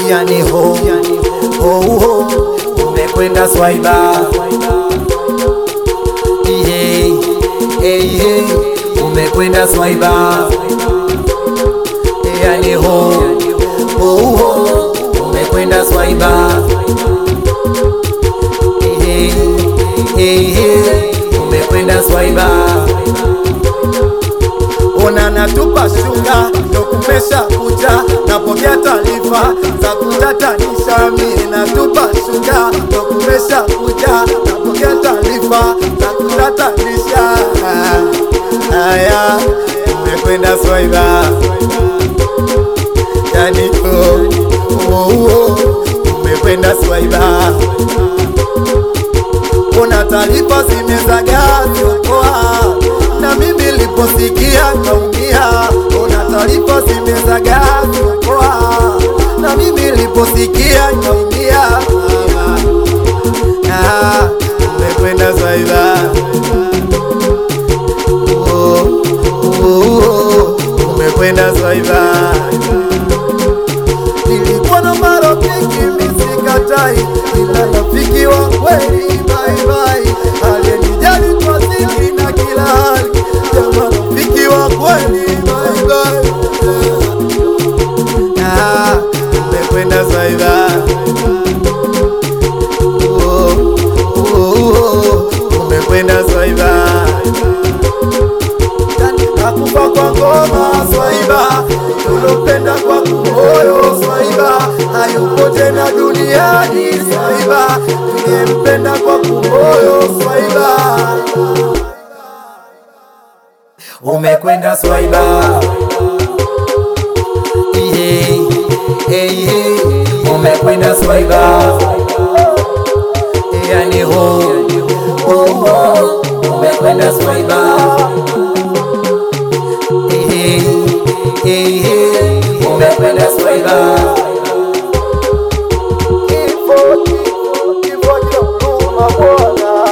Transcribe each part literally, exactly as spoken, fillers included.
yani ho ho ho, umekwenda swaiba. Hey hey hey, umekwenda swaiba. Yani ho ho ho, umekwenda swaiba. Hey hey hey, umekwenda swaiba. Ona natupa shuka ndo kumesha kuja, napokea taarifa za kutatanisha. Mimi natupa shuka ndo kumesha kuja, napokea taarifa za kutatanisha. Aya, umekwenda swaiba. Yani oh oh oh, umekwenda swaiba. Kuna taarifa zimezagaa ziokoa, na mimi niliposikia naumia. Kuna taarifa zimezagaa ziokoa, na mimi niliposikia naumia. Ah, umekwenda swaiba. Oh oh oh, umekwenda swaiba. Nilikuwa na marafiki misikatai, ila rafiki wa kweli bye bye, alinijali kwa siri na kila hali. Jamaa rafiki wa kweli bye bye. Ah, umekwenda swaiba. Oh oh oh, umekwenda swaiba. Nakufa kwa ngoma swaiba, tulopenda kwa moyo swaiba. Hayupo tena duniani swaiba, ningempenda kwa moyo swaiba. Umekwenda swaiba. Hey hey hey, umekwenda swaiba. Yani ho ho ho, umekwenda swaiba. Hey hey hey, umekwenda swaiba. Kifo kifo kifo kina huruma Bwana.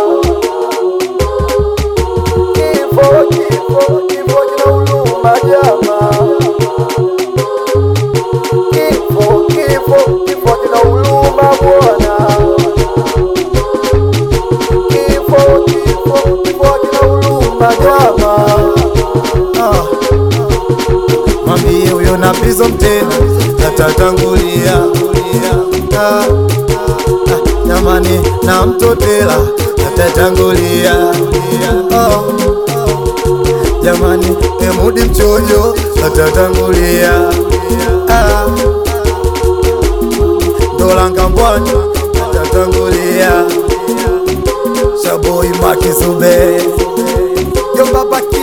Kifo kifo kifo kina huruma jamaa. Kifo kifo kifo kina huruma Bwana. Kifo kifo kifo kina huruma jamaa. Mami huyo na pizo mtena atatangulia. Ah, ah, jamani na mtotela atatangulia. Oh, jamani Emudi mchojo atatangulia. Ah, Dolanga mbwani atatangulia. Shaboi Makizube yo baba